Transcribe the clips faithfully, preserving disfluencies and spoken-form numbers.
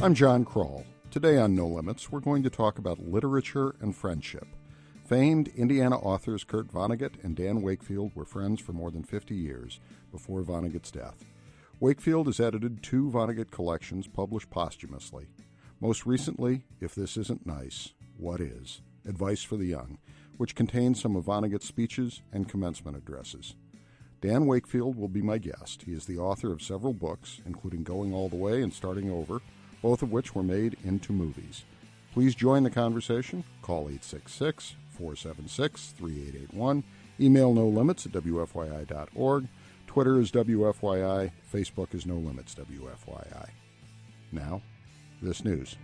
I'm John Kroll. Today on No Limits, we're going to talk about literature and friendship. Famed Indiana authors Kurt Vonnegut and Dan Wakefield were friends for more than fifty years before Vonnegut's death. Wakefield has edited two Vonnegut collections published posthumously. Most recently, If This Isn't Nice, What Is? Advice for the Young, which contains some of Vonnegut's speeches and commencement addresses. Dan Wakefield will be my guest. He is the author of several books, including Going All the Way and Starting Over, both of which were made into movies. Please join the conversation. Call eight six six, four seven six, three eight eight one. Email no limits at w f y i dot org. Twitter is W F Y I. Facebook is No Limits W F Y I. Now, this news.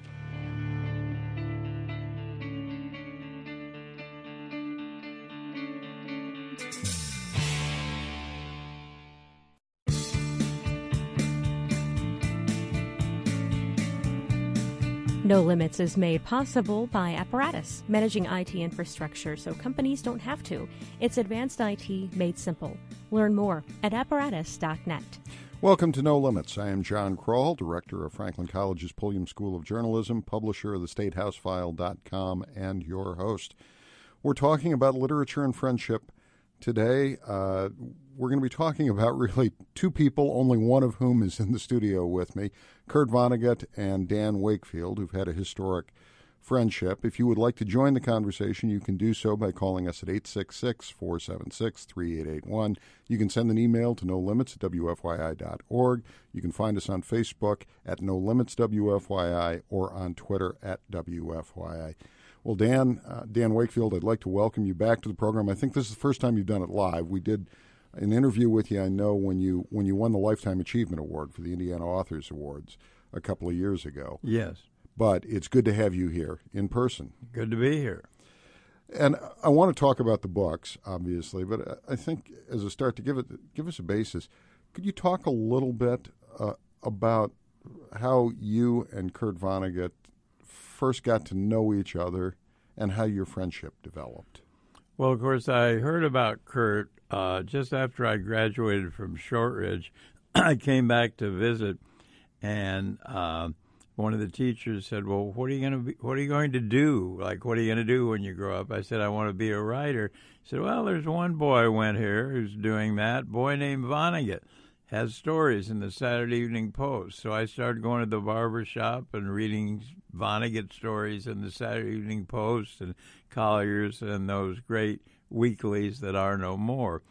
No Limits is made possible by Apparatus, managing I T infrastructure so companies don't have to. It's advanced I T made simple. Learn more at apparatus dot net. Welcome to No Limits. I am John Kroll, director of Franklin College's Pulliam School of Journalism, publisher of the state house file dot com, and your host. We're talking about literature and friendship today. Uh, we're going to be talking about really two people, only one of whom is in the studio with me, Kurt Vonnegut and Dan Wakefield, who've had a historic friendship. If you would like to join the conversation, you can do so by calling us at eight six six, four seven six, three eight eight one. You can send an email to no limits at w f y i dot org. You can find us on Facebook at No Limits W F Y I or on Twitter at W F Y I. Well, Dan, uh, Dan Wakefield, I'd like to welcome you back to the program. I think this is the first time you've done it live. We did an interview with you, I know, when you when you won the Lifetime Achievement Award for the Indiana Authors Awards a couple of years ago. Yes. But it's good to have you here in person. Good to be here. And I want to talk about the books, obviously, but I think as a start to give it give us a basis, could you talk a little bit uh, about how you and Kurt Vonnegut first got to know each other and how your friendship developed? Well, of course, I heard about Kurt uh, just after I graduated from Shortridge. I came back to visit, and uh, one of the teachers said, "Well, what are you going to be? What are you going to do? Like, what are you going to do when you grow up?" I said, "I want to be a writer." He said, "Well, there's one boy went here who's doing that. Boy named Vonnegut has stories in the Saturday Evening Post." So I started going to the barber shop and reading Vonnegut stories in the Saturday Evening Post and Collier's and those great weeklies that are no more.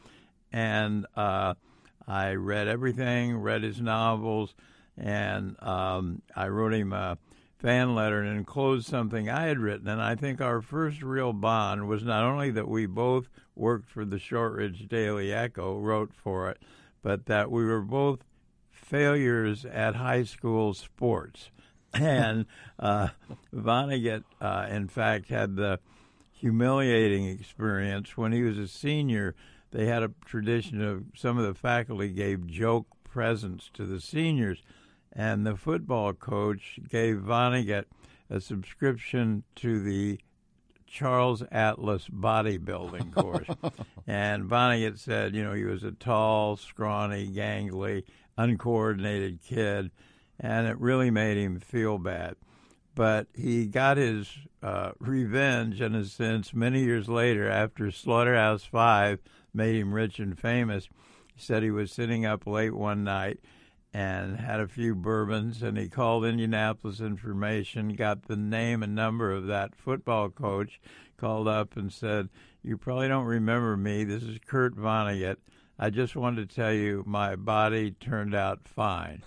And uh, I read everything, read his novels, and um, I wrote him a fan letter and enclosed something I had written. And I think our first real bond was not only that we both worked for the Shortridge Daily Echo, wrote for it, but that we were both failures at high school sports. And uh, Vonnegut, uh, in fact, had the humiliating experience. When he was a senior, they had a tradition of some of the faculty gave joke presents to the seniors, and the football coach gave Vonnegut a subscription to the Charles Atlas bodybuilding course. And Vonnegut said, you know, he was a tall, scrawny, gangly, uncoordinated kid, and it really made him feel bad. But he got his uh, revenge, in a sense, many years later after Slaughterhouse Five made him rich and famous. He said he was sitting up late one night and had a few bourbons, and he called Indianapolis Information, got the name and number of that football coach, called up and said, "You probably don't remember me. This is Kurt Vonnegut. I just wanted to tell you my body turned out fine."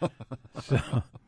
so,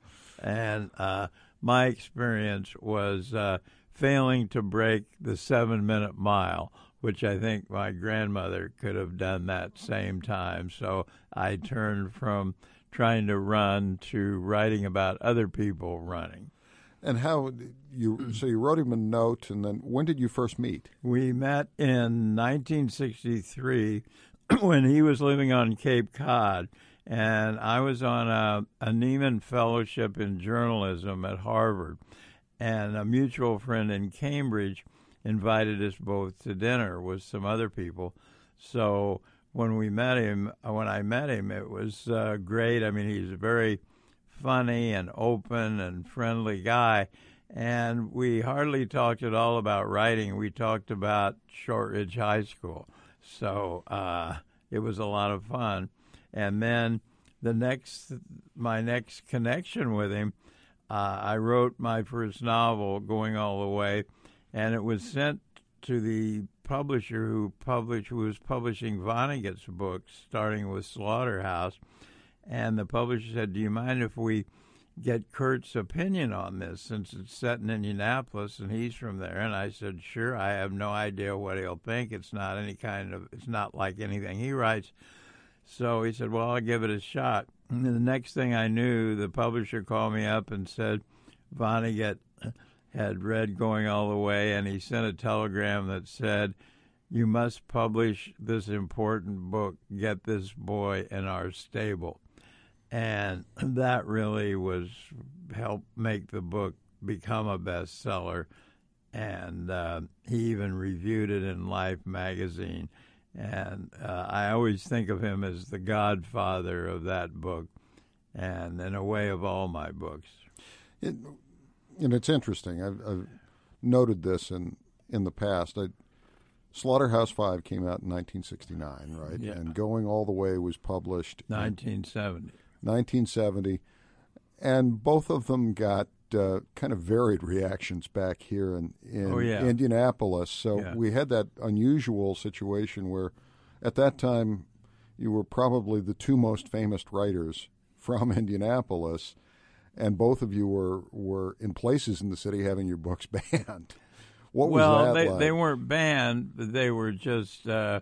and uh, my experience was uh, failing to break the seven-minute mile, which I think my grandmother could have done that same time. So I turned from trying to run to writing about other people running. And how you? So you wrote him a note, and then when did you first meet? We met in nineteen sixty-three when he was living on Cape Cod, and I was on a, a Nieman Fellowship in Journalism at Harvard, and a mutual friend in Cambridge invited us both to dinner with some other people. So when we met him, when I met him, it was uh, great. I mean, he's a very funny and open and friendly guy. And we hardly talked at all about writing. We talked about Shortridge High School. So uh, it was a lot of fun. And then the next, my next connection with him, uh, I wrote my first novel, Going All the Way, and it was sent to the publisher who published, who was publishing Vonnegut's books, starting with Slaughterhouse. And the publisher said, do you mind if we get Kurt's opinion on this, since it's set in Indianapolis and he's from there? And I said, sure. I have no idea what he'll think. It's not any kind of, it's not like anything he writes. So he said, well, I'll give it a shot. And the next thing I knew, the publisher called me up and said Vonnegut had read Going All the Way, and he sent a telegram that said, you must publish this important book. Get this boy in our stable. And that really was helped make the book become a bestseller. And uh, he even reviewed it in Life magazine. And uh, I always think of him as the godfather of that book, and in a way of all my books. It, and it's interesting. I've, I've noted this in, in the past. I, Slaughterhouse Five came out in nineteen sixty-nine, right? Yeah. And Going All the Way was published nineteen seventy. in nineteen seventy. And both of them got uh, kind of varied reactions back here in, in oh, yeah. Indianapolis. So yeah. we had that unusual situation where at that time you were probably the two most famous writers from Indianapolis, and both of you were, were in places in the city having your books banned. What well, was that they, like? they weren't banned, but they were just, uh,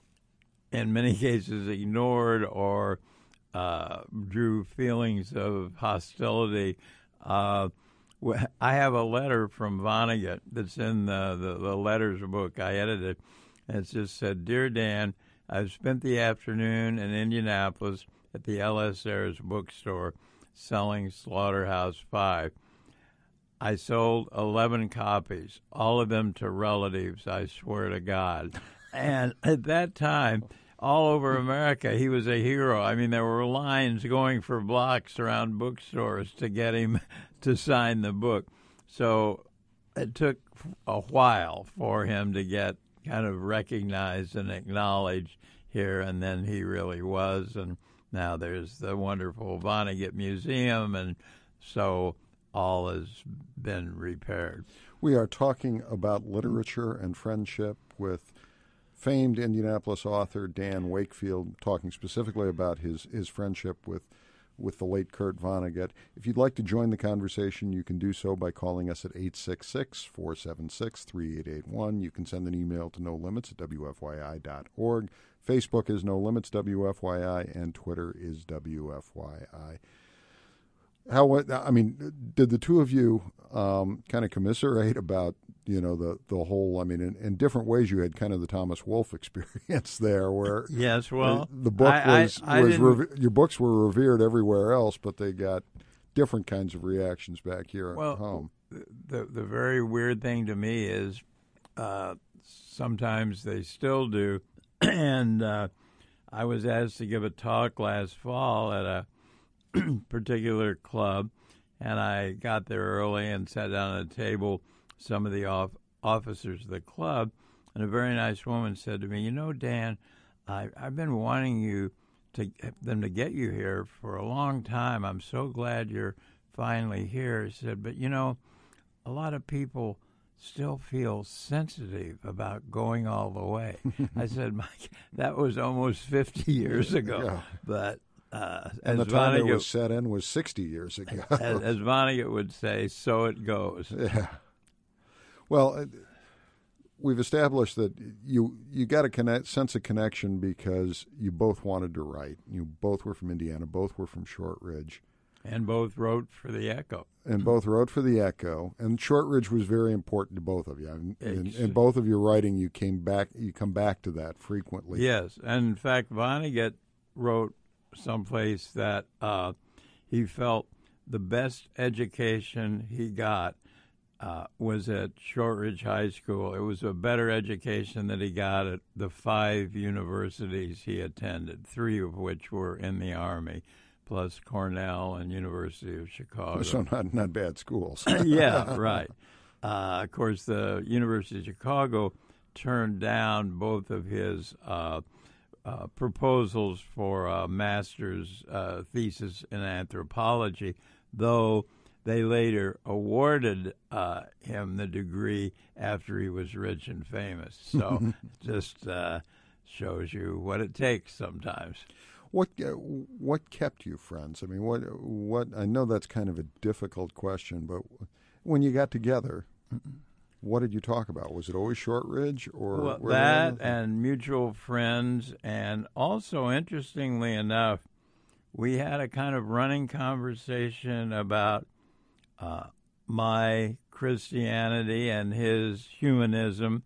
in many cases, ignored or uh, drew feelings of hostility. Uh, I have a letter from Vonnegut that's in the, the, the letters book I edited, and it just said, Dear Dan, I've spent the afternoon in Indianapolis at the L S Ayres bookstore selling Slaughterhouse Five. I sold eleven copies, all of them to relatives, I swear to God. And at that time, all over America, he was a hero. I mean, there were lines going for blocks around bookstores to get him to sign the book. So it took a while for him to get kind of recognized and acknowledged here, and then he really was. And now there's the wonderful Vonnegut Museum, and so all has been repaired. We are talking about literature and friendship with famed Indianapolis author Dan Wakefield, talking specifically about his, his friendship with with the late Kurt Vonnegut. If you'd like to join the conversation, you can do so by calling us at eight six six, four seven six, three eight eight one. You can send an email to no limits at w f y i dot org. Facebook is No Limits W F Y I, and Twitter is W F Y I. How, I mean, did the two of you um, kind of commiserate about, you know, the, the whole, I mean, in, in different ways you had kind of the Thomas Wolfe experience there where yes, well, the, the book I, was, I, I was reve- your books were revered everywhere else, but they got different kinds of reactions back here well, at home. The, the very weird thing to me is uh, sometimes they still do, and uh, I was asked to give a talk last fall at a particular club, and I got there early and sat down at a table, some of the off- officers of the club, and a very nice woman said to me, you know, Dan, I, I've been wanting you to them to get you here for a long time. I'm so glad you're finally here. She said, but, you know, a lot of people still feel sensitive about Going All the Way. I said, Mike, that was almost fifty years ago, yeah. but Uh, and as the time Vonnegut, it was set in was sixty years ago. as, as Vonnegut would say, so it goes. Yeah. Well, uh, we've established that you you got a connect, sense of connection because you both wanted to write. You both were from Indiana. Both were from Shortridge. And both wrote for the Echo. And both wrote for the Echo. And Shortridge was very important to both of you. In, in, in both of your writing, you came back. You come back to that frequently. Yes, and in fact, Vonnegut wrote someplace that uh, he felt the best education he got uh, was at Shortridge High School. It was a better education that he got at the five universities he attended, three of which were in the Army. plus Cornell and University of Chicago. So not not bad schools. Yeah, right. Uh, of course, the University of Chicago turned down both of his uh, uh, proposals for a master's uh, thesis in anthropology, though they later awarded uh, him the degree after he was rich and famous. So just uh, shows you what it takes sometimes. What uh, what kept you friends? I mean, what what? I know that's kind of a difficult question, but when you got together, what did you talk about? Was it always Shortridge, or well, were that there and mutual friends, and also interestingly enough, we had a kind of running conversation about uh, my Christianity and his humanism,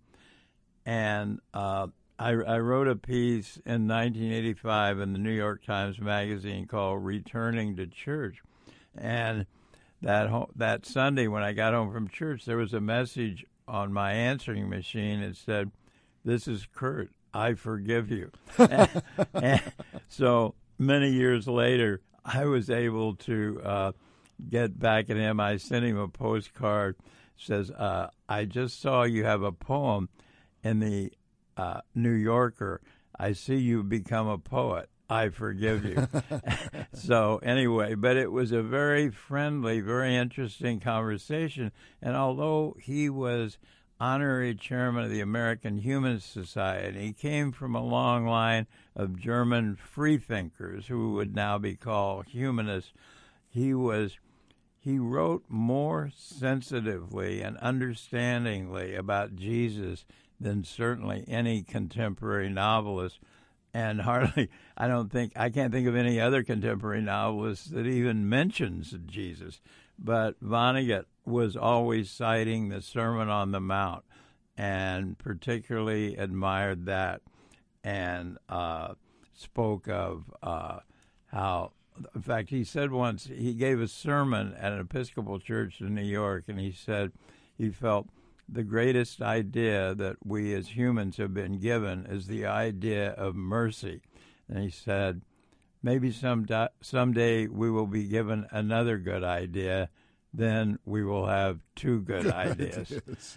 and uh, I, I wrote a piece in nineteen eighty-five in the New York Times Magazine called "Returning to Church," and that ho- that Sunday when I got home from church, there was a message on my answering machine. It said, "This is Kurt. I forgive you." and, and so many years later, I was able to uh, get back at him. I sent him a postcard. It says, uh, "I just saw you have a poem in the uh, New Yorker. I see you become a poet. I forgive you." So anyway, but it was a very friendly, very interesting conversation. And although he was honorary chairman of the American Humanist Society, he came from a long line of German freethinkers who would now be called humanists. He was he wrote more sensitively and understandingly about Jesus than certainly any contemporary novelist. And hardly, I don't think, I can't think of any other contemporary novelist that even mentions Jesus. But Vonnegut was always citing the Sermon on the Mount and particularly admired that, and uh, spoke of uh, how, in fact, he said once, he gave a sermon at an Episcopal church in New York, and he said he felt the greatest idea that we as humans have been given is the idea of mercy. And he said, maybe some someday we will be given another good idea, then we will have two good ideas.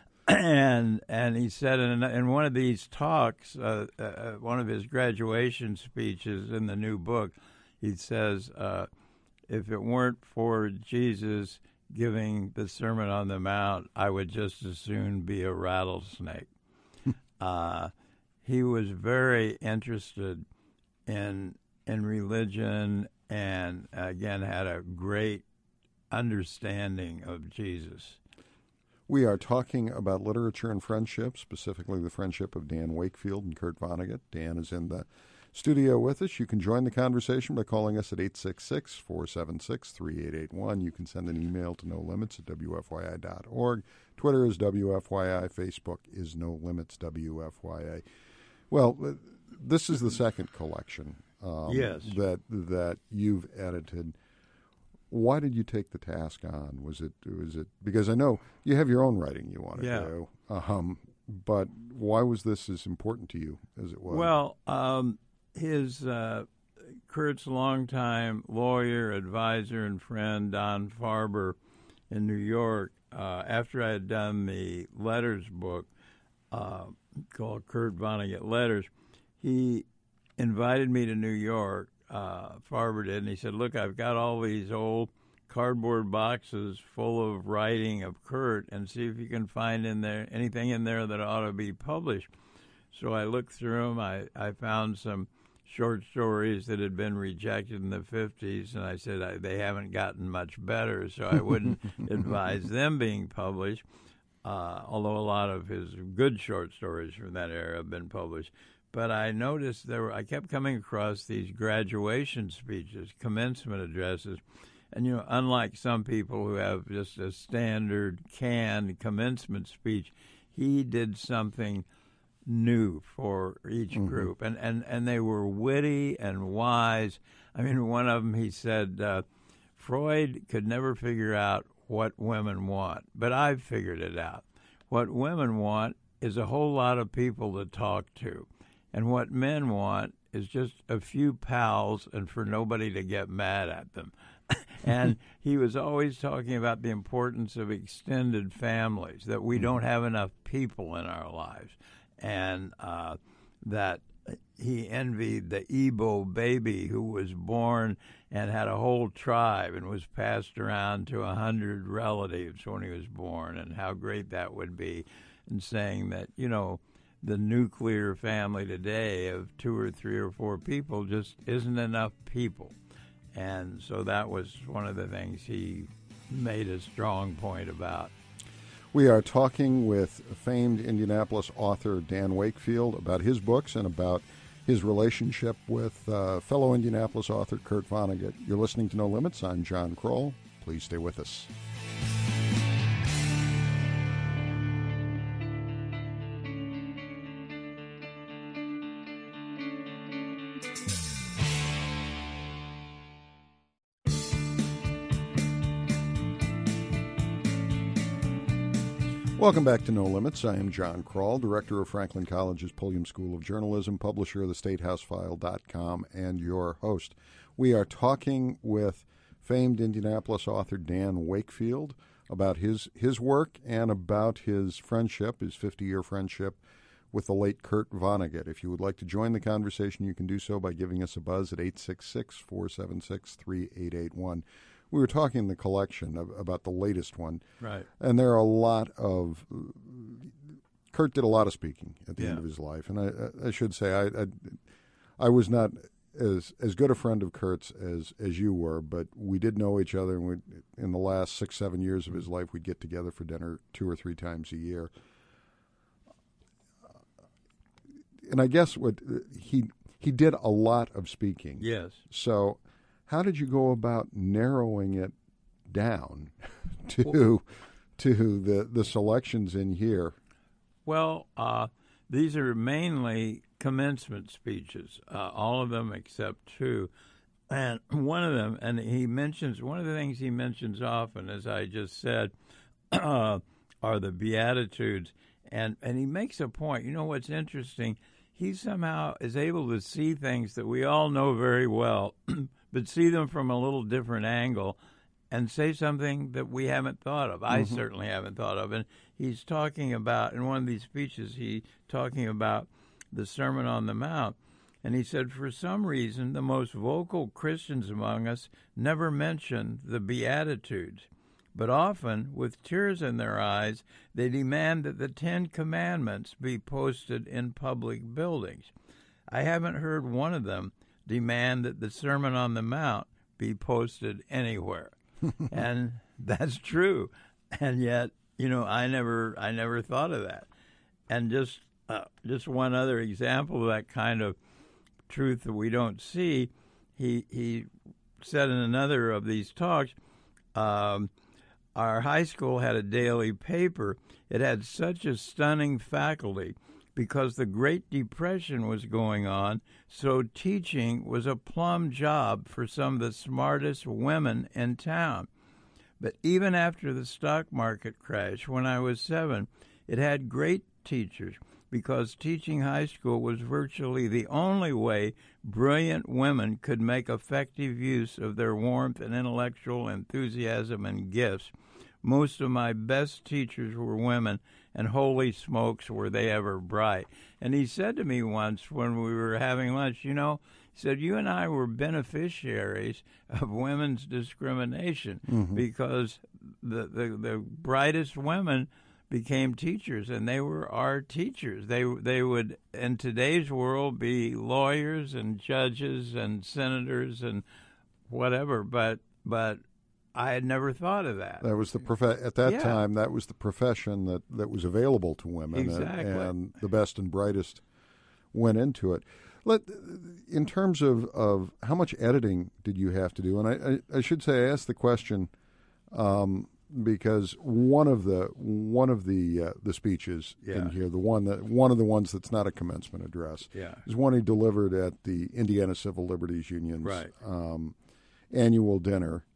and and he said in, in one of these talks, uh, uh, one of his graduation speeches in the new book, he says, uh, if it weren't for Jesus giving the Sermon on the Mount, I would just as soon be a rattlesnake. uh, he was very interested in in religion, and again had a great understanding of Jesus. We are talking about literature and friendship, specifically the friendship of Dan Wakefield and Kurt Vonnegut. Dan is in the studio with us. You can join the conversation by calling us at eight six six, four seven six, three eight eight one. You can send an email to no limits at w f y i dot org. Twitter is W F Y I. Facebook is No Limits W F Y I. Well, this is the second collection um, yes. that that you've edited. Why did you take the task on? Was it was it because I know you have your own writing you want to yeah. do, um, but why was this as important to you as it was? Well, um, his uh, Kurt's longtime lawyer, advisor, and friend Don Farber in New York. Uh, after I had done the letters book uh, called Kurt Vonnegut Letters, he invited me to New York. Uh, Farber did, and he said, "Look, I've got all these old cardboard boxes full of writing of Kurt, and see if you can find in there anything in there that ought to be published." So I looked through them. I, I found some short stories that had been rejected in the fifties, and I said I, they haven't gotten much better, so I wouldn't advise them being published, uh, although a lot of his good short stories from that era have been published. But I noticed there were, I kept coming across these graduation speeches, commencement addresses, and, you know, unlike some people who have just a standard canned commencement speech, he did something new for each group, mm-hmm. and, and, and they were witty and wise. I mean, one of them, he said, uh, Freud could never figure out what women want, but I've figured it out. What women want is a whole lot of people to talk to, and what men want is just a few pals and for nobody to get mad at them. And he was always talking about the importance of extended families, that we don't have enough people in our lives, and uh, that he envied the Igbo baby who was born and had a whole tribe and was passed around to a hundred relatives when he was born, and how great that would be, and saying that, you know, the nuclear family today of two or three or four people just isn't enough people. And so that was one of the things he made a strong point about. We are talking with famed Indianapolis author Dan Wakefield about his books and about his relationship with uh, fellow Indianapolis author Kurt Vonnegut. You're listening to No Limits. I'm John Kroll. Please stay with us. Welcome back to No Limits. I am John Kroll, director of Franklin College's Pulliam School of Journalism, publisher of the State House File dot com, and your host. We are talking with famed Indianapolis author Dan Wakefield about his, his work and about his friendship, his fifty-year friendship with the late Kurt Vonnegut. If you would like to join the conversation, you can do so by giving us a buzz at eight six six, four seven six, three eight eight one. We were talking in the collection of, about the latest one. Right. And there are a lot of... Kurt did a lot of speaking at the yeah. end of his life. And I, I should say, I, I I was not as as good a friend of Kurt's as, as you were, but we did know each other. And we, in the last six, seven years of his life, we'd get together for dinner two or three times a year. And I guess what he he did a lot of speaking. Yes. So... how did you go about narrowing it down to to the the selections in here? Well, uh, these are mainly commencement speeches, uh, all of them except two. And one of them, and he mentions, one of the things he mentions often, as I just said, uh, are the Beatitudes. And, and he makes a point. You know what's interesting? He somehow is able to see things that we all know very well, but see them from a little different angle and say something that we haven't thought of. I mm-hmm. certainly haven't thought of. And he's talking about, in one of these speeches, he's talking about the Sermon on the Mount. And he said, for some reason, the most vocal Christians among us never mention the Beatitudes. But often, with tears in their eyes, they demand that the Ten Commandments be posted in public buildings. I haven't heard one of them demand that the Sermon on the Mount be posted anywhere. And that's true. And yet, you know, I never I never thought of that. And just uh, just one other example of that kind of truth that we don't see, he, he said in another of these talks, um, our high school had a daily paper. It had such a stunning faculty because the Great Depression was going on, so teaching was a plum job for some of the smartest women in town. But even after the stock market crash, when I was seven, it had great teachers because teaching high school was virtually the only way brilliant women could make effective use of their warmth and intellectual enthusiasm and gifts. Most of my best teachers were women, and holy smokes, were they ever bright. And he said to me once when we were having lunch, you know, he said, you and I were beneficiaries of women's discrimination mm-hmm. because the, the, the brightest women became teachers, and they were our teachers. They they would, in today's world, be lawyers and judges and senators and whatever, but but I had never thought of that. That was the prof- at that yeah. time. That was the profession that, that was available to women, exactly. and, and the best and brightest went into it. Let, in terms of, of how much editing did you have to do? And I, I, I should say I asked the question um, because one of the one of the uh, the speeches yeah. in here, the one that one of the ones that's not a commencement address, yeah. is one he delivered at the Indiana Civil Liberties Union's right. um, annual dinner.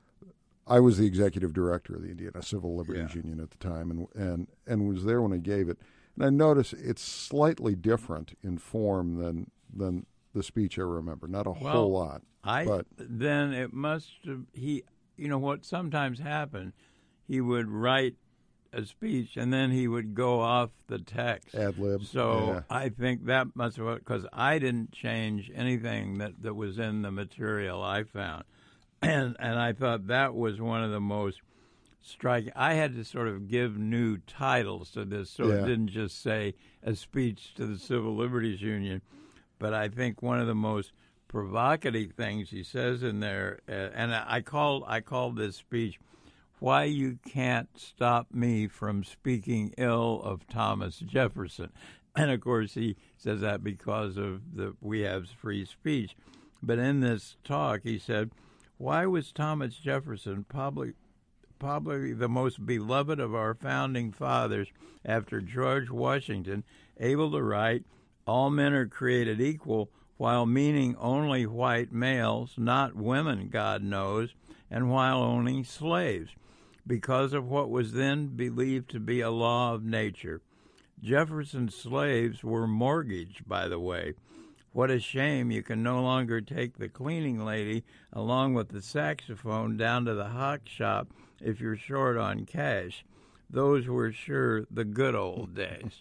I was the executive director of the Indiana Civil Liberties yeah. Union at the time, and, and and was there when I gave it. And I noticed it's slightly different in form than than the speech I remember, not a well, whole lot. I but then it must have he. You know what sometimes happened? He would write a speech and then he would go off the text. Ad lib. So yeah. I think that must have because I didn't change anything that, that was in the material I found, and and I thought that was one of the most striking. I had to sort of give new titles to this, so Yeah. it didn't just say a speech to the Civil Liberties Union, but I think one of the most provocative things he says in there, uh, and I called I called this speech, "Why You Can't Stop Me from Speaking Ill of Thomas Jefferson," and of course he says that because of the we have free speech. But in this talk, he said, "Why was Thomas Jefferson probably probably the most beloved of our founding fathers after George Washington able to write, 'All men are created equal,' while meaning only white males, not women, God knows, and while owning slaves, because of what was then believed to be a law of nature. Jefferson's slaves were mortgaged, by the way. What a shame you can no longer take the cleaning lady along with the saxophone down to the hock shop if you're short on cash. Those were sure the good old days."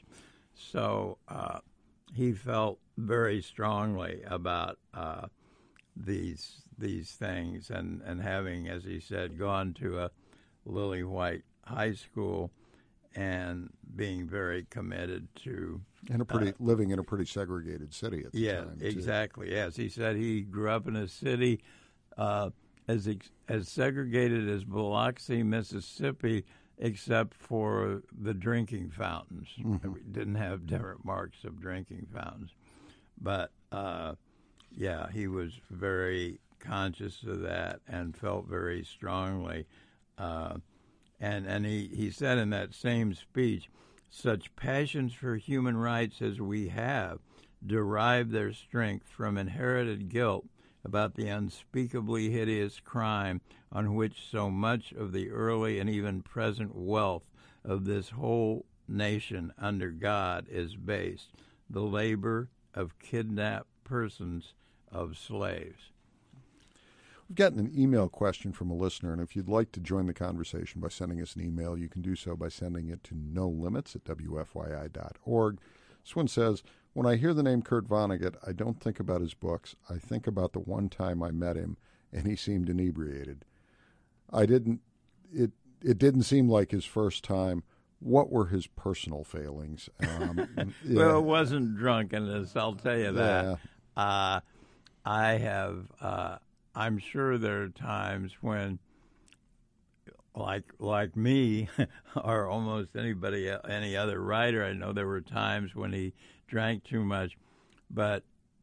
So uh, he felt very strongly about uh, these these things, and, and having, as he said, gone to a Lily White high school and being very committed to in a pretty uh, living in a pretty segregated city at the yeah, time. Yeah, too. exactly. Yes, he said he grew up in a city uh, as ex- as segregated as Biloxi, Mississippi, except for the drinking fountains. Mm-hmm. We didn't have different marks of drinking fountains. But, uh, yeah, he was very conscious of that and felt very strongly. Uh, and and he, he said in that same speech, "Such passions for human rights as we have derive their strength from inherited guilt about the unspeakably hideous crime on which so much of the early and even present wealth of this whole nation under God is based, the labor of kidnapped persons of slaves." We've gotten an email question from a listener, and if you'd like to join the conversation by sending us an email, you can do so by sending it to no limits at w f y i dot org. This one says, "When I hear the name Kurt Vonnegut, I don't think about his books. I think about the one time I met him, and he seemed inebriated. I didn't. It it didn't seem like his first time. What were his personal failings?" Um, yeah. Well, it wasn't drunkenness, I'll tell you that. Yeah. Uh, I have, uh, I'm sure there are times when, like like me, or almost anybody, any other writer, I know there were times when he drank too much, but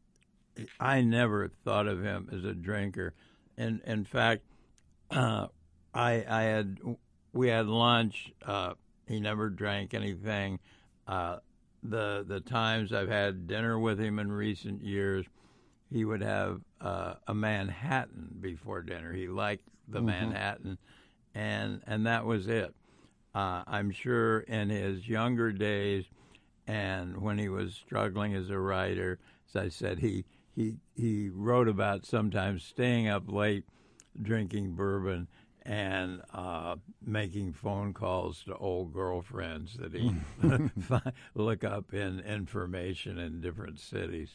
I never thought of him as a drinker. In in fact, uh, I I had we had lunch. Uh, he never drank anything. Uh, the the times I've had dinner with him in recent years, he would have uh, a Manhattan before dinner. He liked the mm-hmm. Manhattan, and and that was it. Uh, I'm sure in his younger days, and when he was struggling as a writer, as I said, he he he wrote about sometimes staying up late, drinking bourbon, and uh, making phone calls to old girlfriends that he look up in information in different cities.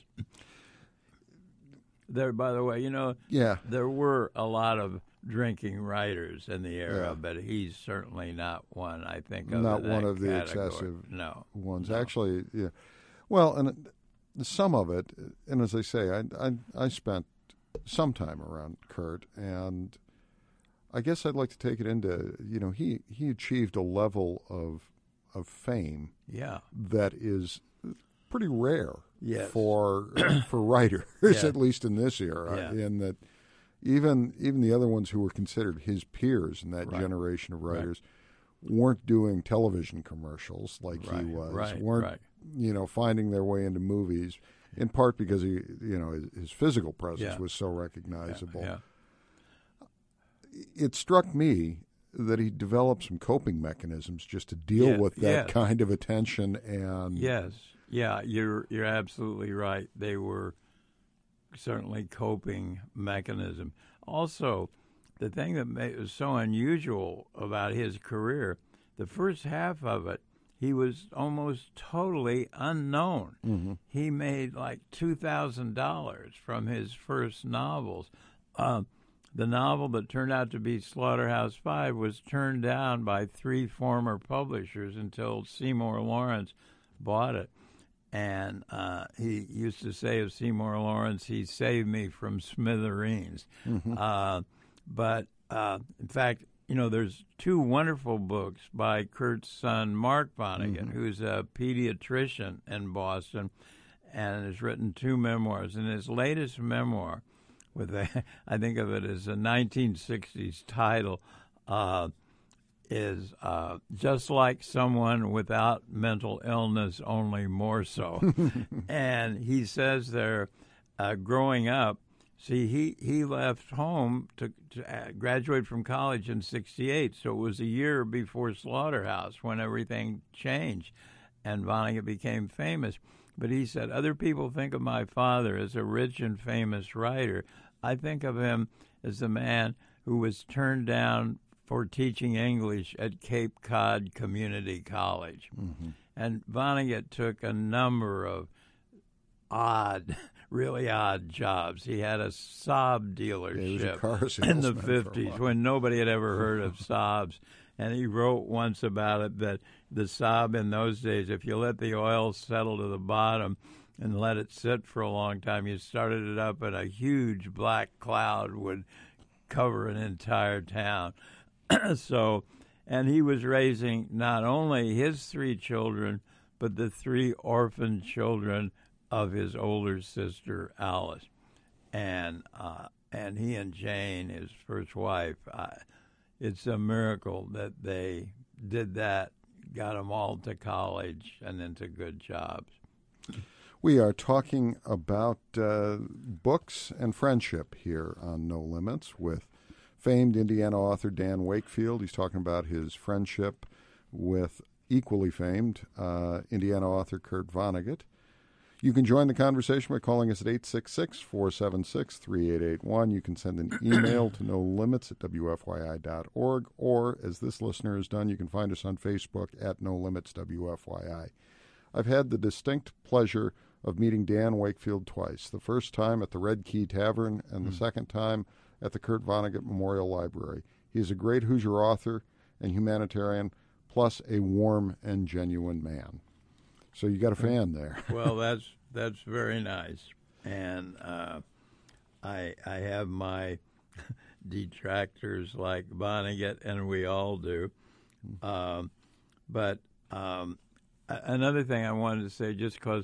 There, by the way, you know, yeah. there were a lot of drinking writers in the era, yeah. but he's certainly not one, I think, of not that one of the category. excessive no, ones. No. Actually, yeah. Well, and some of it, and as I say, I, I, I spent some time around Kurt, and I guess I'd like to take it into, you know, he, he achieved a level of of fame yeah. that is pretty rare yes. for for writers, yeah. at least in this era, yeah. in that even even the other ones who were considered his peers in that right. generation of writers right. weren't doing television commercials like right. he was, right. weren't right. you know finding their way into movies, in part because he you know his, his physical presence yeah. was so recognizable. Yeah. Yeah. It struck me that he developed some coping mechanisms just to deal yeah. with that yeah. kind of attention. And yes, yeah, you're you're absolutely right. They were certainly coping mechanism. Also, the thing that made, was so unusual about his career, the first half of it, he was almost totally unknown. Mm-hmm. He made like two thousand dollars from his first novels. Uh, the novel that turned out to be Slaughterhouse-Five was turned down by three former publishers until Seymour Lawrence bought it. And uh, he used to say of Seymour Lawrence, he saved me from smithereens. Mm-hmm. Uh, but, uh, in fact, you know, there's two wonderful books by Kurt's son, Mark Vonnegut, Mm-hmm. who's a pediatrician in Boston and has written two memoirs. And his latest memoir, with a, I think of it as a nineteen sixties title, uh, is uh, Just Like Someone Without Mental Illness, Only More So. And he says there, uh, growing up, see, he, he left home to, to uh, graduate from college in sixty-eight, so it was a year before Slaughterhouse when everything changed and Vonnegut became famous. But he said, other people think of my father as a rich and famous writer. I think of him as the man who was turned down for teaching English at Cape Cod Community College. Mm-hmm. And Vonnegut took a number of odd, really odd jobs. He had a Saab dealership Yeah, he was a car in the salesman for a fifties while. when nobody had ever heard of Saabs. And he wrote once about it that the Saab in those days, if you let the oil settle to the bottom and let it sit for a long time, you started it up and a huge black cloud would cover an entire town. So, and he was raising not only his three children, but the three orphan children of his older sister, Alice. And uh, and he and Jane, his first wife, uh, it's a miracle that they did that, got them all to college and into good jobs. We are talking about uh, books and friendship here on No Limits with famed Indiana author Dan Wakefield. He's talking about his friendship with equally famed uh, Indiana author Kurt Vonnegut. You can join the conversation by calling us at eight six six, four seven six, three eight eight one. You can send an email to no limits at w f y i dot org, or, as this listener has done, you can find us on Facebook at No Limits W F Y I. I've had the distinct pleasure of meeting Dan Wakefield twice, the first time at the Red Key Tavern and the mm. second time at the Kurt Vonnegut Memorial Library. He is a great Hoosier author and humanitarian, plus a warm and genuine man. So you got a fan there. Well, that's that's very nice, and uh, I I have my detractors like Vonnegut, and we all do. Um, but um, another thing I wanted to say, just because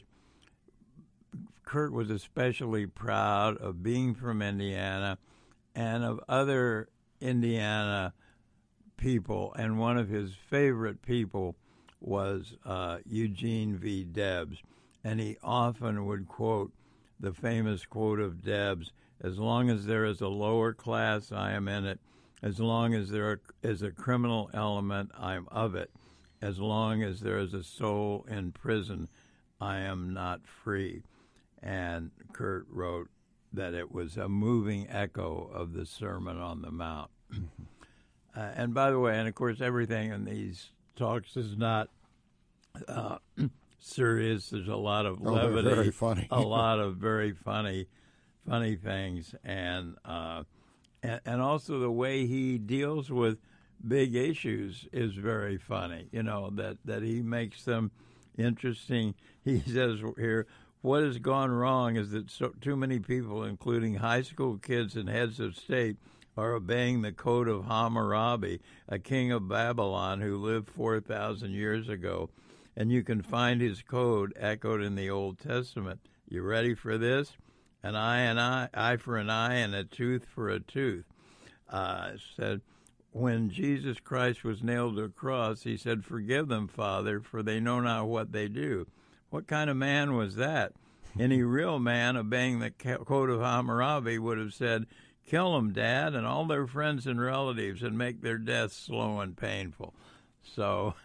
Kurt was especially proud of being from Indiana and of other Indiana people, and one of his favorite people was uh, Eugene V. Debs, and he often would quote the famous quote of Debs, as long as there is a lower class, I am in it. As long as there is a criminal element, I am of it. As long as there is a soul in prison, I am not free. And Kurt wrote that it was a moving echo of the Sermon on the Mount. uh, and by the way, and of course, everything in these talks is not uh, serious. There's a lot of oh, levity, very funny. a lot of very funny, funny things, and, uh, and and also the way he deals with big issues is very funny. You know, that that he makes them interesting. He says here, what has gone wrong is that so, too many people, including high school kids and heads of state, are obeying the code of Hammurabi, a king of Babylon who lived four thousand years ago. And you can find his code echoed in the Old Testament. You ready for this? An eye and eye, eye for an eye, and a tooth for a tooth. Uh, said, when Jesus Christ was nailed to a cross, he said, forgive them, Father, for they know not what they do. What kind of man was that? Any real man obeying the code of Hammurabi would have said, kill them, Dad, and all their friends and relatives, and make their deaths slow and painful. So,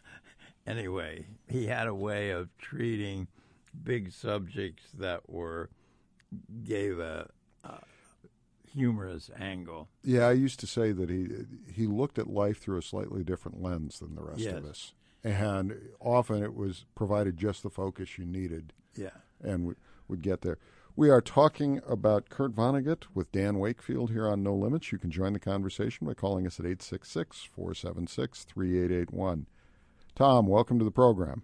anyway, he had a way of treating big subjects that were gave a, a humorous angle. Yeah, I used to say that he he looked at life through a slightly different lens than the rest Yes. of us, and often it was provided just the focus you needed. Yeah. And we would get there. We are talking about Kurt Vonnegut with Dan Wakefield here on No Limits. You can join the conversation by calling us at eight six six, four seven six, three eight eight one. Tom, welcome to the program.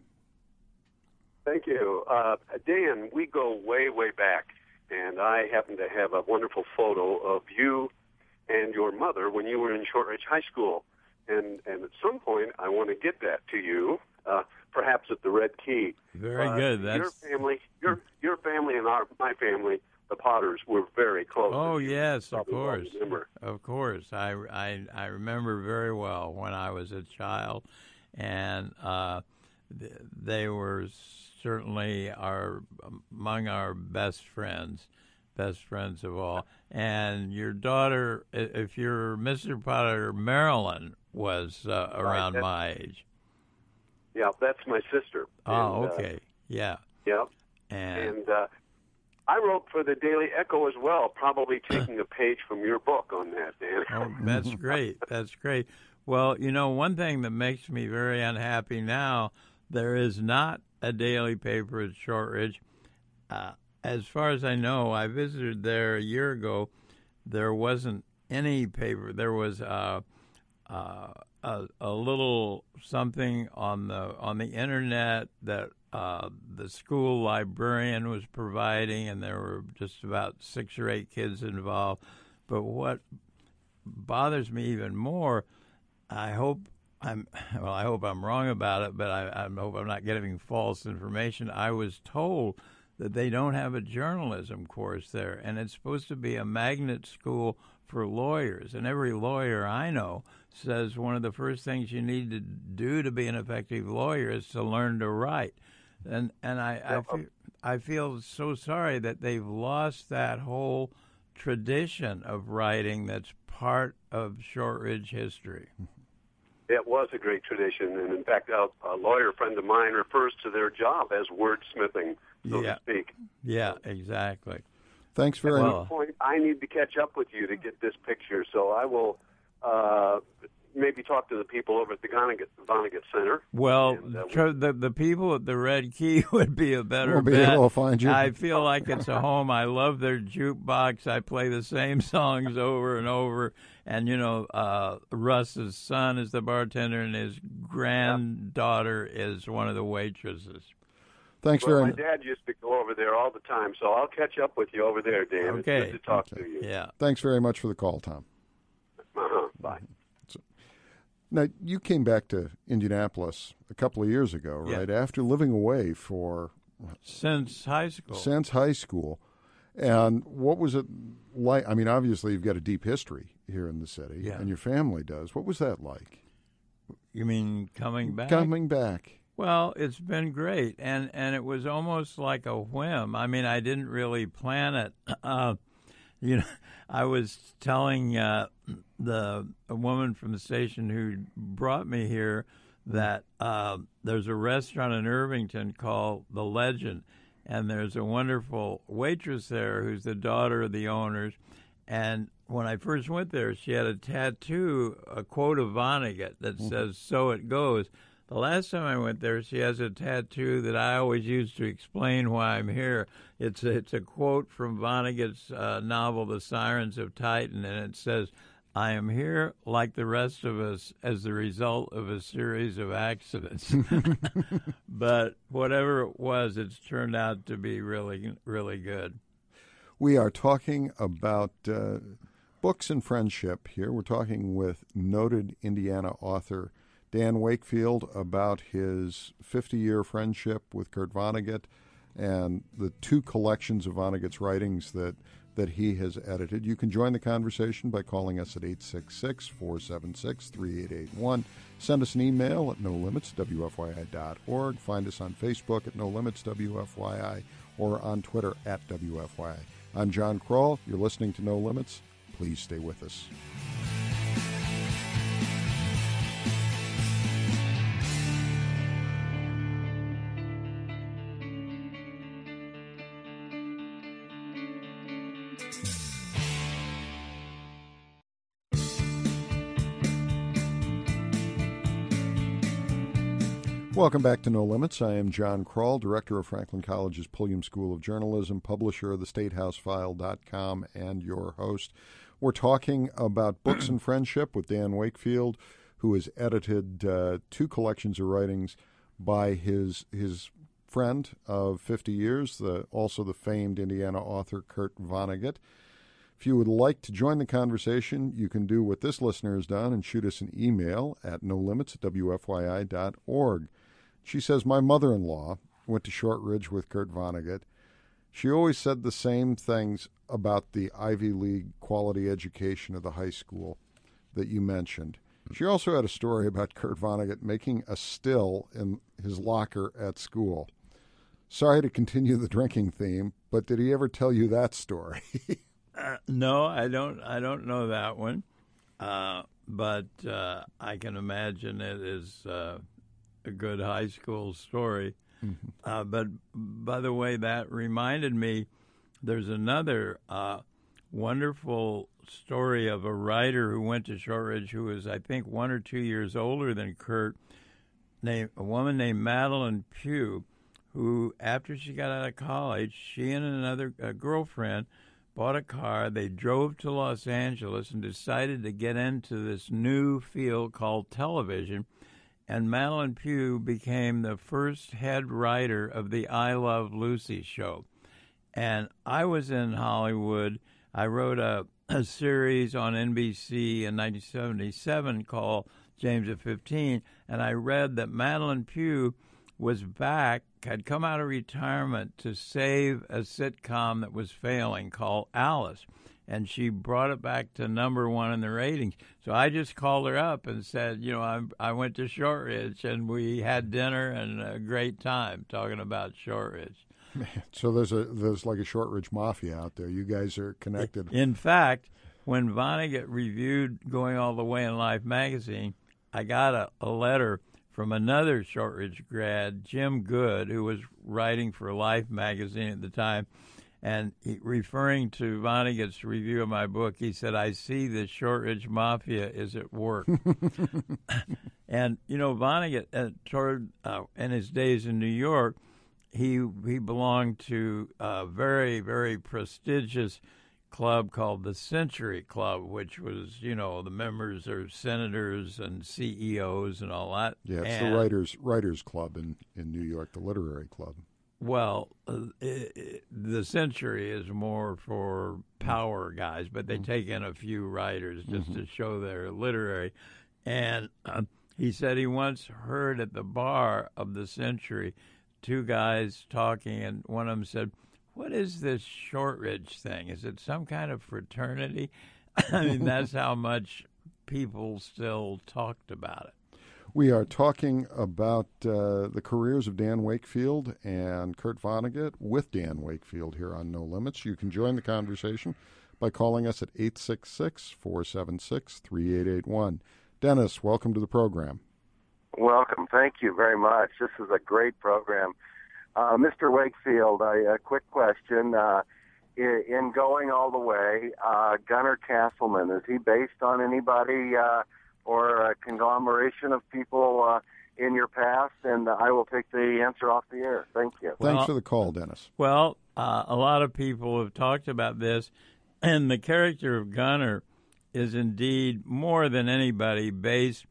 Thank you. Uh, Dan, we go way, way back, and I happen to have a wonderful photo of you and your mother when you were in Shortridge High School. And, and at some point, I want to get that to you, uh, perhaps at the Red Key. Very uh, good. That's... Your family, your your family and our my family, the Potters, were very close. Oh, yes, of probably well course. remember. Of course. I, I, I remember very well when I was a child, and uh, th- they were certainly our among our best friends, best friends of all. And your daughter, i- if you're Mister Potter, Marilyn was uh, around Right, my age. Yeah, that's my sister. Oh, And, uh, okay. Yeah. yeah. And, And uh, I wrote for the Daily Echo as well, probably taking a page from your book on that, Dan. oh, that's great. That's great. Well, you know, one thing that makes me very unhappy now, there is not a daily paper at Shortridge. Uh, as far as I know, I visited there a year ago. There wasn't any paper. There was uh, uh, a, a little something on the on the internet that uh, the school librarian was providing, and there were just about six or eight kids involved. But what bothers me even more, I hope I'm well. I hope I'm wrong about it, but I, I hope I'm not getting false information. I was told that they don't have a journalism course there, and it's supposed to be a magnet school for lawyers. And every lawyer I know says one of the first things you need to do to be an effective lawyer is to learn to write. And and I I feel, I feel so sorry that they've lost that whole tradition of writing that's part of Shortridge history. It was a great tradition, and in fact, a, a lawyer friend of mine refers to their job as wordsmithing, so Yeah. to speak. Yeah, exactly. Thanks very At much. Well- one point, I need to catch up with you to get this picture, so I will uh, maybe talk to the people over at the Vonnegut, Vonnegut Center. Well, And, uh, tr- the the people at the Red Key would be a better We'll be bet. able to find you. I feel like it's a home. I love their jukebox. I play the same songs over and over. And, you know, uh, Russ's son is the bartender, and his granddaughter is one of the waitresses. Thanks well, very my much. dad used to go over there all the time, so I'll catch up with you over there, Dan. Okay. It's good to talk Okay. to you. Yeah. Thanks very much for the call, Tom. Uh-huh. Bye. Now, you came back to Indianapolis a couple of years ago, Yeah. right? After living away for Since high school. since high school. And what was it like? I mean, obviously, you've got a deep history here in the city, Yeah. and your family does. What was that like? You mean coming back? Coming back. Well, it's been great, and and it was almost like a whim. I mean, I didn't really plan it. Uh, you know, I was telling uh, the a woman from the station who brought me here that uh, there's a restaurant in Irvington called The Legend, and there's a wonderful waitress there who's the daughter of the owners. And when I first went there, she had a tattoo, a quote of Vonnegut that says, "So it goes." The last time I went there, she has a tattoo that I always use to explain why I'm here. It's a, it's a quote from Vonnegut's uh, novel, The Sirens of Titan, and it says, "I am here, like the rest of us, as the result of a series of accidents." But whatever it was, it's turned out to be really, really good. We are talking about uh, books and friendship here. We're talking with noted Indiana author Dan Wakefield about his fifty-year friendship with Kurt Vonnegut and the two collections of Vonnegut's writings that, that he has edited. You can join the conversation by calling us at eight six six, four seven six, three eight eight one. Send us an email at no limits w f y i dot org. Find us on Facebook at no limits w f y i or on Twitter at W F Y I. I'm John Kroll. You're listening to No Limits. Please stay with us. Welcome back to No Limits. I am John Kroll, director of Franklin College's Pulliam School of Journalism, publisher of the state house file dot com, and your host. We're talking about books and friendship with Dan Wakefield, who has edited uh, two collections of writings by his his friend of fifty years, the also the famed Indiana author Kurt Vonnegut. If you would like to join the conversation, you can do what this listener has done and shoot us an email at no limits at w f y i dot org. She says, my mother-in-law went to Shortridge with Kurt Vonnegut. She always said the same things about the Ivy League quality education of the high school that you mentioned. She also had a story about Kurt Vonnegut making a still in his locker at school. Sorry to continue the drinking theme, but did he ever tell you that story? uh, no, I don't. I don't know that one, uh, but uh, I can imagine it is uh, a good high school story. Mm-hmm. Uh, but by the way, that reminded me. There's another uh, wonderful story of a writer who went to Shortridge who was, I think, one or two years older than Kurt, named, a woman named Madeline Pugh, who, after she got out of college, she and another a girlfriend bought a car. They drove to Los Angeles and decided to get into this new field called television. And Madeline Pugh became the first head writer of the I Love Lucy show. And I was in Hollywood. I wrote a, a series on N B C in nineteen seventy-seven called James at fifteen, and I read that Madeline Pugh was back, had come out of retirement to save a sitcom that was failing called Alice, and she brought it back to number one in the ratings. So I just called her up and said, you know, I, I went to Shortridge, and we had dinner and a great time talking about Shortridge. Man, so there's a there's like a Shortridge mafia out there. You guys are connected. In fact, when Vonnegut reviewed Going All the Way in Life magazine, I got a, a letter from another Shortridge grad, Jim Good, who was writing for Life magazine at the time, and he, referring to Vonnegut's review of my book, he said, I see the Shortridge Mafia is at work. And, you know, Vonnegut, uh, toward, uh, in his days in New York, he he belonged to a very, very prestigious club called the Century Club, which was, you know, the members are senators and C E Os and all that. Yeah, it's and, the Writers Writers Club in, in New York, the literary club. Well, uh, it, it, the Century is more for power guys, but they mm-hmm. take in a few writers just mm-hmm. to show they're literary. And uh, he said he once heard at the bar of the Century two guys talking, and one of them said, what is this Shortridge thing? Is it some kind of fraternity? I mean, that's how much people still talked about it. We are talking about uh, the careers of Dan Wakefield and Kurt Vonnegut with Dan Wakefield here on No Limits. You can join the conversation by calling us at eight six six, four seven six, three eight eight one. Dennis, welcome to the program. Welcome. Thank you very much. This is a great program. Uh, Mister Wakefield, a, a quick question. Uh, in, in Going All the Way, uh, Gunnar Castleman, is he based on anybody uh, or a conglomeration of people uh, in your past? And I will take the answer off the air. Thank you. Thanks well, for the call, Dennis. Well, uh, a lot of people have talked about this, and the character of Gunnar is indeed more than anybody based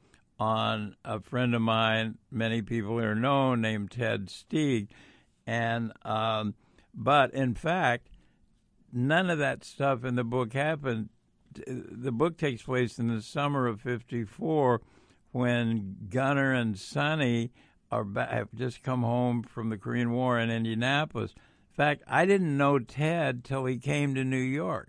on a friend of mine, many people are known, named Ted Steig. And um, but in fact, none of that stuff in the book happened. The book takes place in the summer of fifty-four, when Gunnar and Sonny are back, have just come home from the Korean War in Indianapolis. In fact, I didn't know Ted till he came to New York.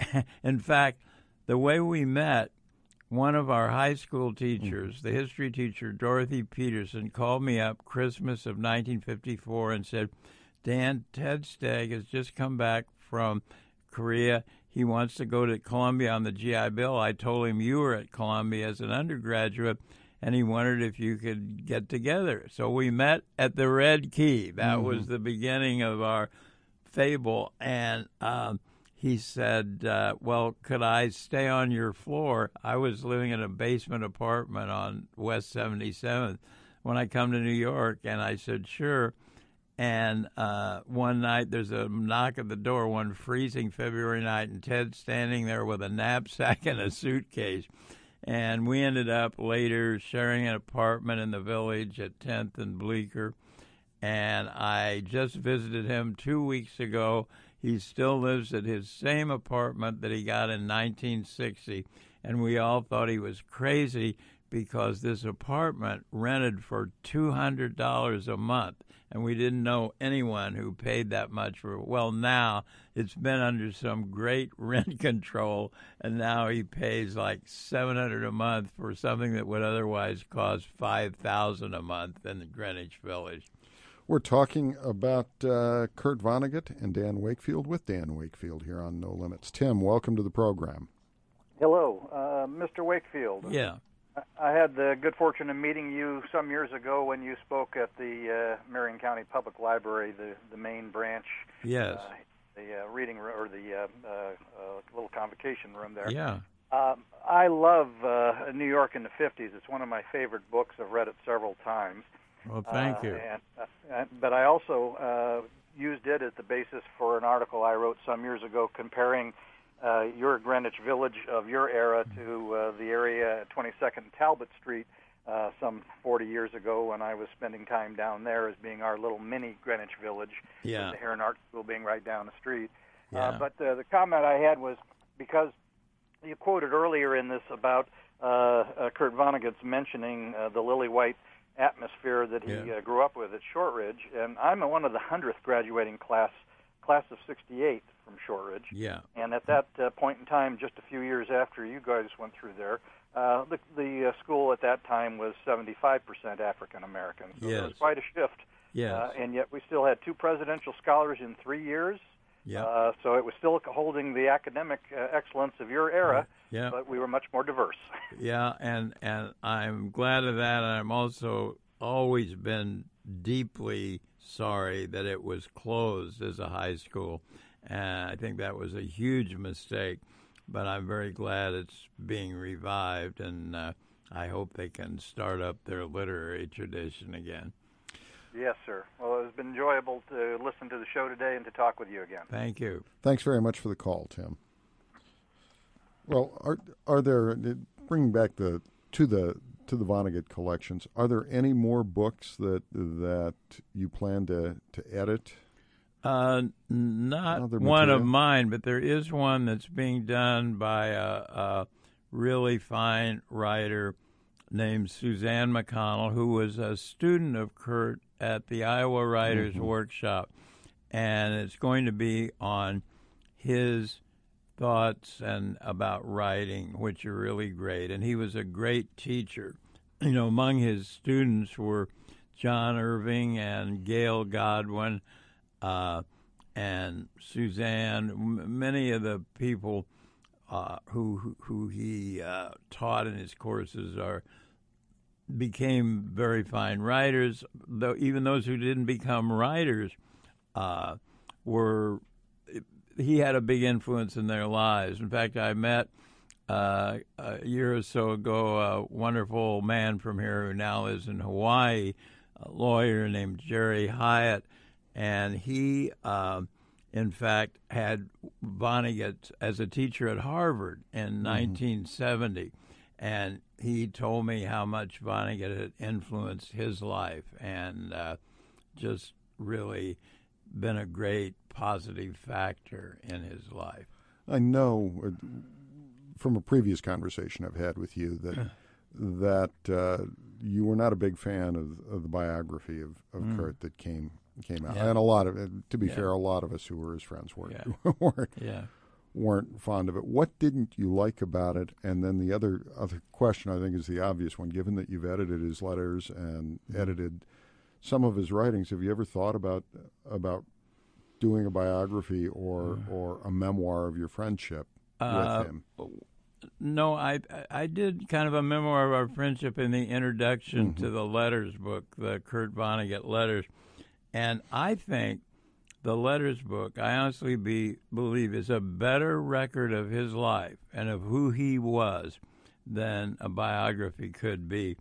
In fact, the way we met, one of our high school teachers, the history teacher, Dorothy Peterson, called me up Christmas of nineteen fifty-four and said, Dan, Ted Steig has just come back from Korea. He wants to go to Columbia on the G I Bill. I told him you were at Columbia as an undergraduate, and he wondered if you could get together. So we met at the Red Key. That mm-hmm. was the beginning of our fable. And um, he said, uh, well, could I stay on your floor? I was living in a basement apartment on West seventy-seventh. when I come to New York. And I said, sure. And uh, one night there's a knock at the door one freezing February night, and Ted's standing there with a knapsack and a suitcase. And we ended up later sharing an apartment in the Village at tenth and Bleecker. And I just visited him two weeks ago. He still lives at his same apartment that he got in nineteen sixty. And we all thought he was crazy because this apartment rented for two hundred dollars a month. And we didn't know anyone who paid that much for it. Well, now it's been under some great rent control, and now he pays like seven hundred dollars a month for something that would otherwise cost five thousand dollars a month in the Greenwich Village. We're talking about uh, Kurt Vonnegut and Dan Wakefield with Dan Wakefield here on No Limits. Tim, welcome to the program. Hello, uh, Mister Wakefield. Yeah. I had the good fortune of meeting you some years ago when you spoke at the uh, Marion County Public Library, the, the main branch. Yes. Uh, the uh, reading room, or the uh, uh, uh, little convocation room there. Yeah. Um, I love uh, New York in the fifties. It's one of my favorite books. I've read it several times. Well, thank uh, you. And, uh, but I also uh, used it as the basis for an article I wrote some years ago comparing Uh, your Greenwich Village of your era to uh, the area at twenty-second and Talbot Street uh, some forty years ago when I was spending time down there as being our little mini Greenwich Village, Yeah. with the Heron Art School being right down the street. Yeah. Uh, but uh, the comment I had was because you quoted earlier in this about uh, uh, Kurt Vonnegut's mentioning uh, the lily white atmosphere that he Yeah. uh, grew up with at Shortridge, and I'm a one of the hundredth graduating class, class of sixty-eight from Shortridge. Yeah. And at that uh, point in time, just a few years after you guys went through there, uh, the, the uh, school at that time was seventy-five percent African American. So Yes. there was quite a shift. Yes. Uh, and yet we still had two presidential scholars in three years. Yeah. Uh, so it was still holding the academic uh, excellence of your era, Yeah. but we were much more diverse. Yeah, and and I'm glad of that. And I'm also always been deeply sorry that it was closed as a high school. And I think that was a huge mistake. But I'm very glad it's being revived, and uh, I hope they can start up their literary tradition again. Yes, sir. Well, it's been enjoyable to listen to the show today and to talk with you again. Thank you. Thanks very much for the call, Tim. Well, are are there, bringing back the to the to the Vonnegut collections, are there any more books that that you plan to, to edit? Uh, not Other one material? of mine, but there is one that's being done by a, a really fine writer named Suzanne McConnell, who was a student of Kurt at the Iowa Writers Mm-hmm. Workshop, and it's going to be on his thoughts and about writing, which are really great. And he was a great teacher. You know, among his students were John Irving and Gail Godwin, Uh, and Suzanne, m- many of the people uh, who, who who he uh, taught in his courses are became very fine writers. Though even those who didn't become writers uh, were, he had a big influence in their lives. In fact, I met uh, a year or so ago a wonderful man from here who now lives in Hawaii, a lawyer named Jerry Hyatt. And he, uh, in fact, had Vonnegut as a teacher at Harvard in nineteen seventy. And he told me how much Vonnegut had influenced his life and uh, just really been a great positive factor in his life. I know uh, from a previous conversation I've had with you that that uh, you were not a big fan of, of the biography of, of mm. Kurt that came came out, yeah. and a lot of, to be yeah. fair, a lot of us who were his friends weren't yeah. weren't, yeah. weren't fond of it. What didn't you like about it? And then the other other question I think is the obvious one. Given that you've edited his letters and mm. edited some of his writings, have you ever thought about about doing a biography or mm. or a memoir of your friendship uh, with him? No, I I did kind of a memoir of our friendship in the introduction mm-hmm. to the letters book, the Kurt Vonnegut letters. And I think the letters book, I honestly be, believe, is a better record of his life and of who he was than a biography could be.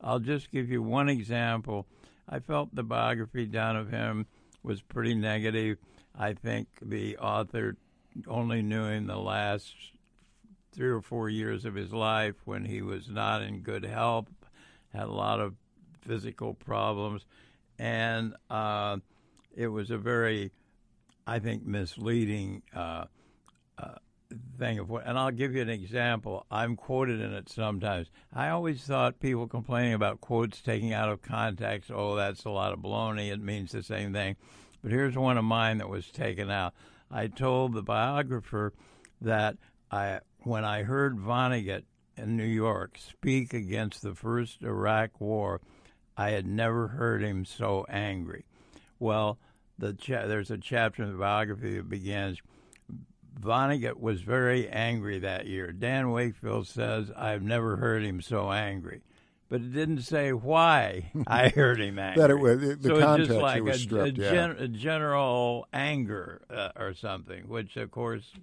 I'll just give you one example. I felt the biography done of him was pretty negative. I think the author only knew him the last three or four years of his life when he was not in good health, had a lot of physical problems, and uh, it was a very, I think, misleading uh, uh, thing of what. And I'll give you an example. I'm quoted in it sometimes. I always thought people complaining about quotes taking out of context, oh, that's a lot of baloney. It means the same thing. But here's one of mine that was taken out. I told the biographer that I, when I heard Vonnegut in New York speak against the first Iraq War, I had never heard him so angry. Well, the cha- there's a chapter in the biography that begins, Vonnegut was very angry that year. Dan Wakefield says, I've never heard him so angry. But it didn't say why I heard him angry. that it was, the so context, it's just like it was a, stripped, a, yeah. gen, a general anger uh, or something, which, of course,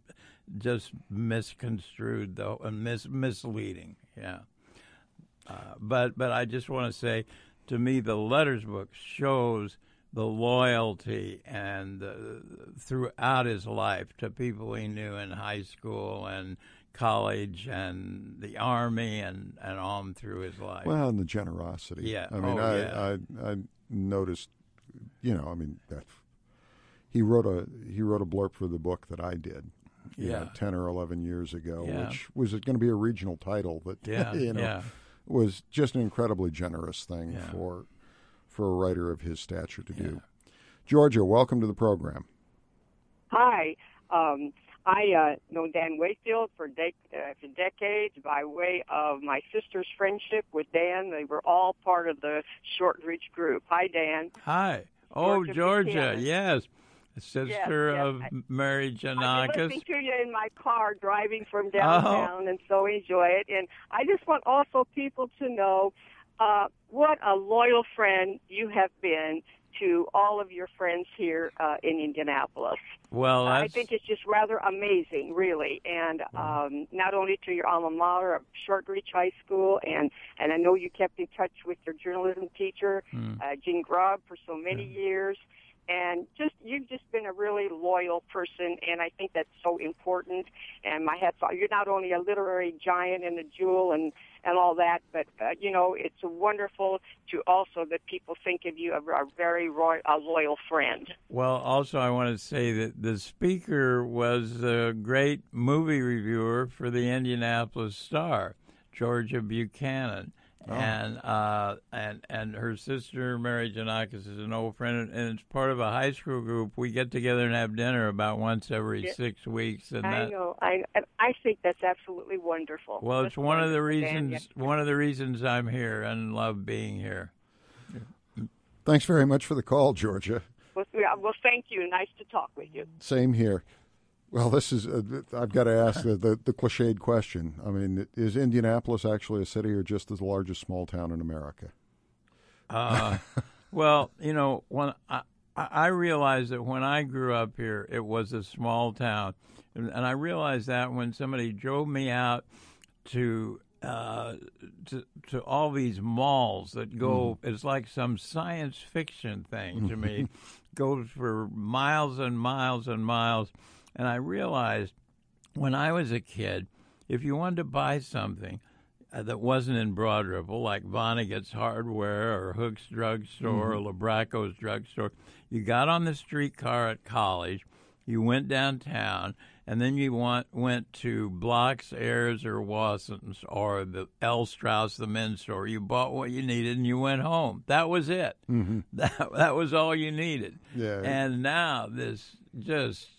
just misconstrued, though, and mis- misleading, yeah. Uh, but but I just want to say, to me, the letters book shows the loyalty and uh, throughout his life to people he knew in high school and college and the Army and, and on through his life. Well, and the generosity. Yeah. I mean, oh, I, yeah. I I noticed, you know, I mean, that he wrote a he wrote a blurb for the book that I did. You Yeah. know, ten or eleven years ago, Yeah. which was going to be a regional title that Yeah, you know yeah. was just an incredibly generous thing Yeah. for for a writer of his stature to do. Yeah. Georgia, welcome to the program. Hi. Um, I uh, know Dan Wakefield for, de- uh, for decades by way of my sister's friendship with Dan. They were all part of the Shortridge group. Hi, Dan. Hi. Oh, Georgia Georgia, Buchanan. yes. Sister Yes, yes. of Mary I've been Janakis. listening to you in my car driving from downtown and so enjoy it. And I just want also people to know uh, what a loyal friend you have been to all of your friends here uh, in Indianapolis. Well, that's, I think it's just rather amazing, really, and um, not only to your alma mater of Shortridge High School, and, and I know you kept in touch with your journalism teacher, Mm. uh, Jean Grubb, for so many Yeah. years, and just you've just been a really loyal person, and I think that's so important. And my hat's off. You're not only a literary giant and a jewel and, and all that, but, uh, you know, it's wonderful to also that people think of you as a very roy- a loyal friend. Well, also, I want to say that the speaker was a great movie reviewer for the Indianapolis Star, Georgia Buchanan. Oh. And uh, and and her sister, Mary Janakis, is an old friend, and it's part of a high school group. We get together and have dinner about once every Yeah. six weeks. And I that, know. I I think that's absolutely wonderful. well, That's it's one of the wonderful, Dan. reasons Yeah. one of the reasons I'm here and love being here. Thanks very much for the call, Georgia. Well, yeah, well, thank you. Nice to talk with you. Same here. Well, this is, uh, I've got to ask the, the, the cliched question. I mean, is Indianapolis actually a city or just the largest small town in America? Uh, well, you know, when I, I realized that when I grew up here, it was a small town. And, and I realized that when somebody drove me out to uh, to, to all these malls that go, mm. it's like some science fiction thing to me, goes for miles and miles and miles. And I realized when I was a kid, if you wanted to buy something uh, that wasn't in Broad Ripple, like Vonnegut's Hardware or Hook's Drugstore mm-hmm. or Labraco's Drugstore, you got on the streetcar at college, you went downtown, and then you want, went to Block's, Ayers, or Wasson's, or the L. Strauss, the men's store. You bought what you needed, and you went home. That was it. Mm-hmm. That, that was all you needed. Yeah. And now this just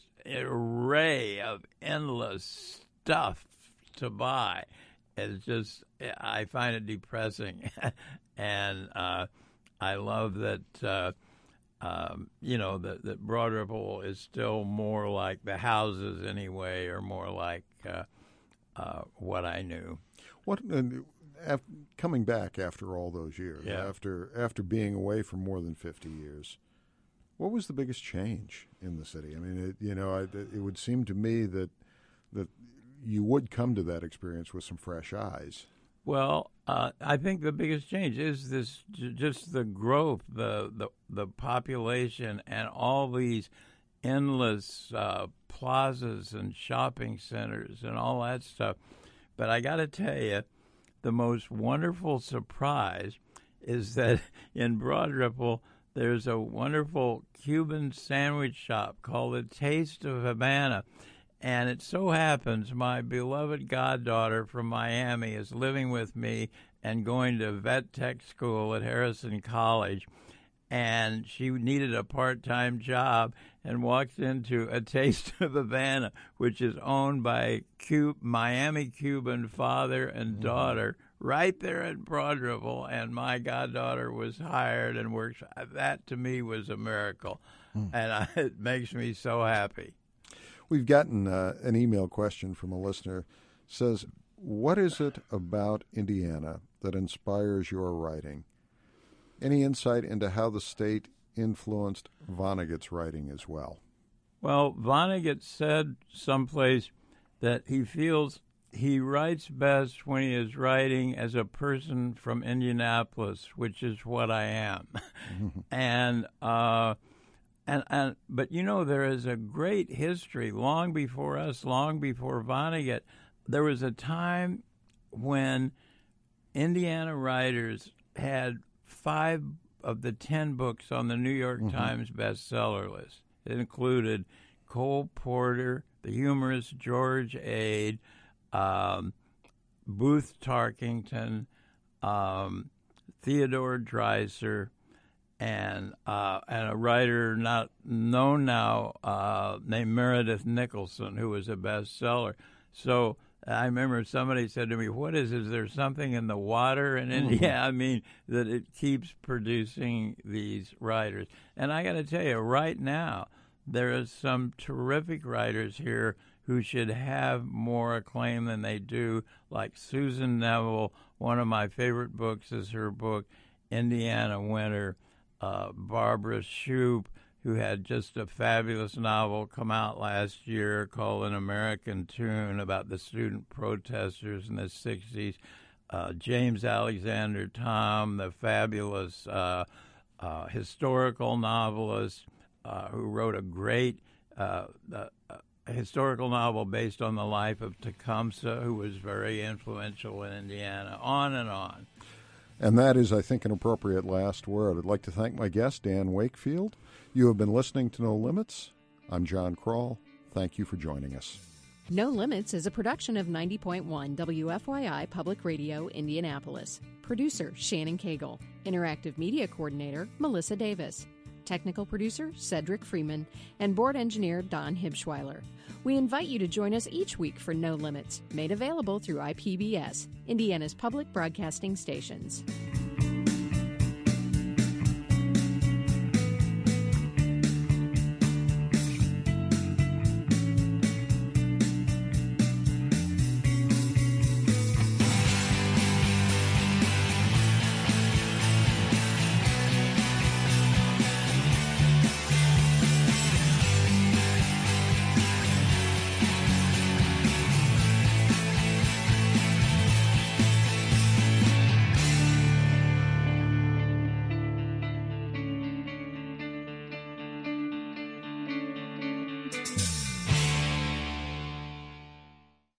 array of endless stuff to buy is just, I find it depressing. And uh, I love that, uh, um, you know, that, that Broad Ripple is still more like the houses anyway, or more like uh, uh, what I knew. What uh, af- coming back after all those years, Yeah. after after being away for more than fifty years, what was the biggest change in the city? I mean, it, you know, I, it would seem to me that that you would come to that experience with some fresh eyes. Well, uh, I think the biggest change is this: just the growth, the the, the population, and all these endless uh, plazas and shopping centers and all that stuff. But I got to tell you, the most wonderful surprise is that in Broad Ripple, there's a wonderful Cuban sandwich shop called the Taste of Havana. And it so happens my beloved goddaughter from Miami is living with me and going to vet tech school at Harrison College. And she needed a part-time job and walked into a Taste of Havana, which is owned by a Cub- Miami Cuban father and daughter, right there at Broad Ripple. And my goddaughter was hired and works. That, to me, was a miracle. Mm. And I, it makes me so happy. We've gotten uh, an email question from a listener. Says, what is it about Indiana that inspires your writing? Any insight into how the state influenced Vonnegut's writing as well? Well, Vonnegut said someplace that he feels he writes best when he is writing as a person from Indianapolis, which is what I am. and uh, and and but you know, there is a great history long before us, long before Vonnegut. There was a time when Indiana writers had five of the ten books on the New York mm-hmm. Times bestseller list. It included Cole Porter, the humorist George Ade, um, Booth Tarkington, um, Theodore Dreiser, and uh, and a writer not known now uh, named Meredith Nicholson, who was a bestseller. So I remember somebody said to me, what is, is there something in the water in India? Mm-hmm. I mean, that it keeps producing these writers. And I got to tell you, right now, there are some terrific writers here who should have more acclaim than they do, like Susan Neville. One of my favorite books is her book, Indiana Winter. Uh, Barbara Shoup, who had just a fabulous novel come out last year called An American Tune about the student protesters in the sixties. Uh, James Alexander Thom, the fabulous uh, uh, historical novelist uh, who wrote a great uh, uh, historical novel based on the life of Tecumseh, who was very influential in Indiana, on and on. And that is, I think, an appropriate last word. I'd like to thank my guest, Dan Wakefield. You have been listening to No Limits. I'm John Kroll. Thank you for joining us. No Limits is a production of ninety point one W F Y I Public Radio, Indianapolis. Producer, Shannon Cagle. Interactive Media Coordinator, Melissa Davis. Technical producer, Cedric Freeman. And board engineer, Don Hibschweiler. We invite you to join us each week for No Limits, made available through I P B S, Indiana's public broadcasting stations.